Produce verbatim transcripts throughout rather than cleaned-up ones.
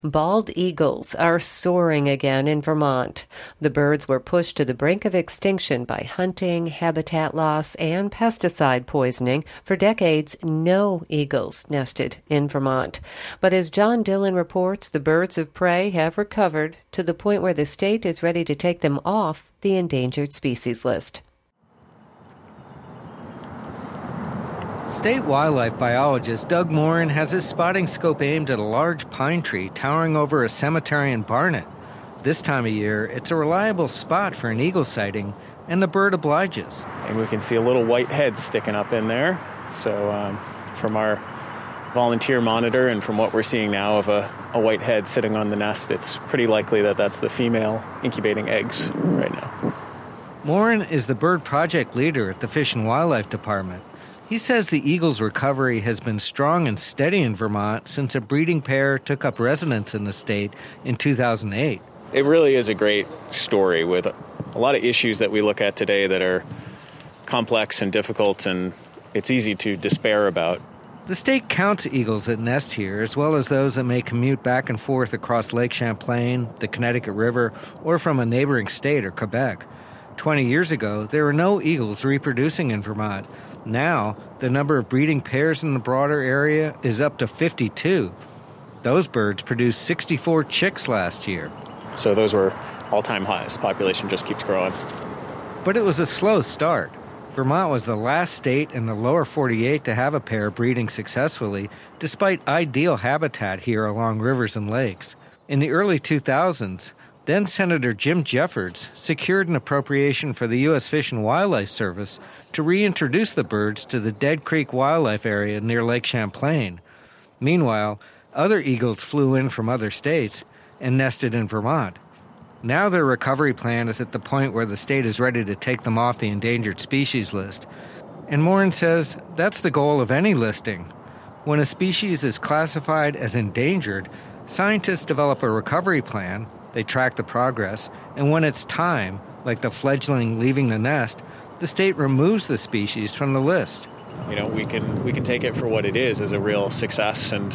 Bald eagles are soaring again in Vermont. The birds were pushed to the brink of extinction by hunting, habitat loss, and pesticide poisoning. For decades, no eagles nested in Vermont. But as John Dillon reports, the birds of prey have recovered to the point where the state is ready to take them off the endangered species list. State wildlife biologist Doug Morin has his spotting scope aimed at a large pine tree towering over a cemetery in Barnet. This time of year, it's a reliable spot for an eagle sighting, and the bird obliges. And we can see a little white head sticking up in there. So um, from our volunteer monitor and from what we're seeing now of a, a white head sitting on the nest, it's pretty likely that that's the female incubating eggs right now. Morin is the bird project leader at the Fish and Wildlife Department. He says the eagle's recovery has been strong and steady in Vermont since a breeding pair took up residence in the state in two thousand eight. It really is a great story with a lot of issues that we look at today that are complex and difficult, and it's easy to despair about. The state counts eagles that nest here, as well as those that may commute back and forth across Lake Champlain, the Connecticut River, or from a neighboring state or Quebec. Twenty years ago, there were no eagles reproducing in Vermont. Now, the number of breeding pairs in the broader area is up to fifty-two. Those birds produced sixty-four chicks last year. So those were all-time highs. Population just keeps growing. But it was a slow start. Vermont was the last state in the lower forty-eight to have a pair breeding successfully, despite ideal habitat here along rivers and lakes. In the early two thousands, then-Senator Jim Jeffords secured an appropriation for the U S Fish and Wildlife Service to reintroduce the birds to the Dead Creek Wildlife Area near Lake Champlain. Meanwhile, other eagles flew in from other states and nested in Vermont. Now their recovery plan is at the point where the state is ready to take them off the endangered species list. And Morin says that's the goal of any listing. When a species is classified as endangered, scientists develop a recovery plan. They track the progress, and when it's time, like the fledgling leaving the nest, the state removes the species from the list. You know, we can we can take it for what it is as a real success, and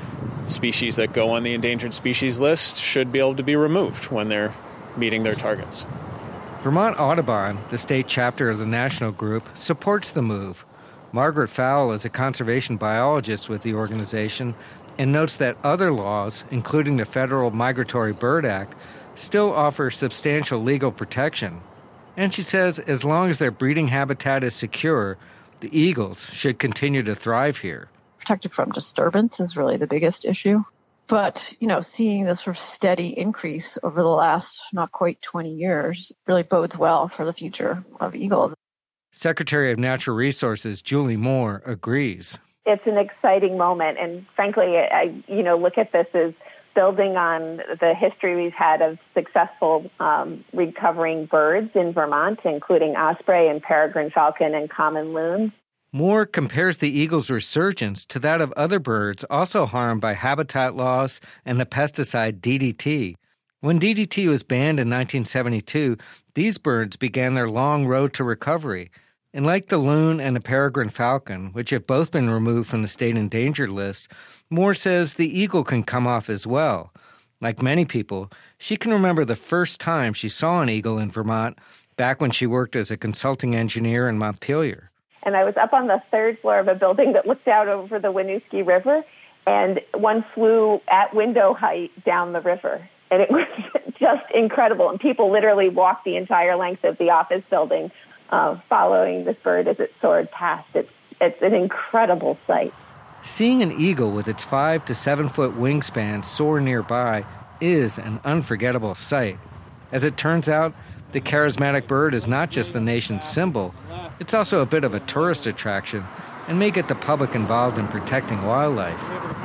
species that go on the endangered species list should be able to be removed when they're meeting their targets. Vermont Audubon, the state chapter of the national group, supports the move. Margaret Fowle is a conservation biologist with the organization and notes that other laws, including the Federal Migratory Bird Act, still offer substantial legal protection. And she says as long as their breeding habitat is secure, the eagles should continue to thrive here. Protected from disturbance is really the biggest issue. But, you know, seeing this sort of steady increase over the last not quite twenty years really bodes well for the future of eagles. Secretary of Natural Resources Julie Moore agrees. It's an exciting moment, and frankly, I you know look at this as building on the history we've had of successful um, recovering birds in Vermont, including osprey and peregrine falcon and common loons. Moore compares the eagle's resurgence to that of other birds also harmed by habitat loss and the pesticide D D T. When D D T was banned in nineteen seventy-two, these birds began their long road to recovery. And like the loon and the peregrine falcon, which have both been removed from the state endangered list, Moore says the eagle can come off as well. Like many people, she can remember the first time she saw an eagle in Vermont back when she worked as a consulting engineer in Montpelier. And I was up on the third floor of a building that looked out over the Winooski River, and one flew at window height down the river. And it was just incredible. And people literally walked the entire length of the office building Uh, following this bird as it soared past. It's, it's an incredible sight. Seeing an eagle with its five to seven foot wingspan soar nearby is an unforgettable sight. As it turns out, the charismatic bird is not just the nation's symbol, it's also a bit of a tourist attraction and may get the public involved in protecting wildlife.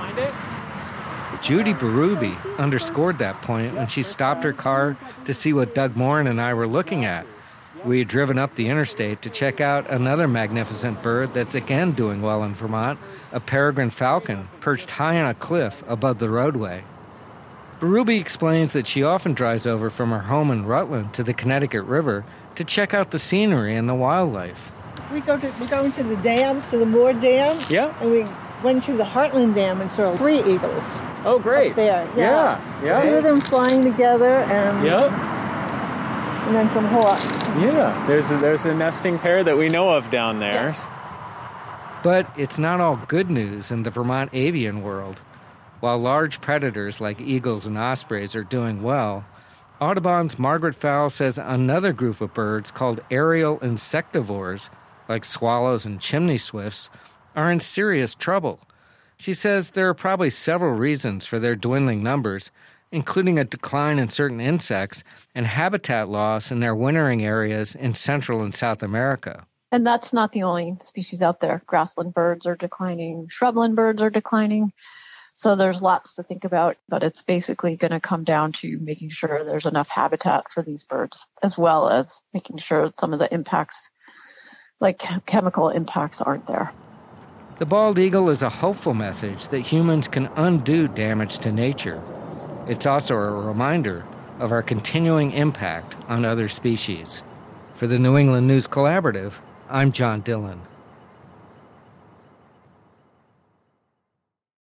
Judy Berube underscored that point when she stopped her car to see what Doug Morin and I were looking at. We had driven up the interstate to check out another magnificent bird that's again doing well in Vermont, a peregrine falcon perched high on a cliff above the roadway. Berube explains that she often drives over from her home in Rutland to the Connecticut River to check out the scenery and the wildlife. We go to we go into the dam, to the Moore Dam. Yeah. And we went to the Heartland Dam and saw three eagles. Oh, great. Up there. Yeah. Yeah. Two of them flying together and, Yep. and then some hawks. Yeah. There's a, there's a nesting pair that we know of down there. Yes. But it's not all good news in the Vermont avian world. While large predators like eagles and ospreys are doing well, Audubon's Margaret Fowle says another group of birds called aerial insectivores, like swallows and chimney swifts, are in serious trouble. She says there are probably several reasons for their dwindling numbers, including a decline in certain insects and habitat loss in their wintering areas in Central and South America. And that's not the only species out there. Grassland birds are declining, shrubland birds are declining. So there's lots to think about, but it's basically going to come down to making sure there's enough habitat for these birds, as well as making sure some of the impacts, like chemical impacts, aren't there. The bald eagle is a hopeful message that humans can undo damage to nature. It's also a reminder of our continuing impact on other species. For the New England News Collaborative, I'm John Dillon.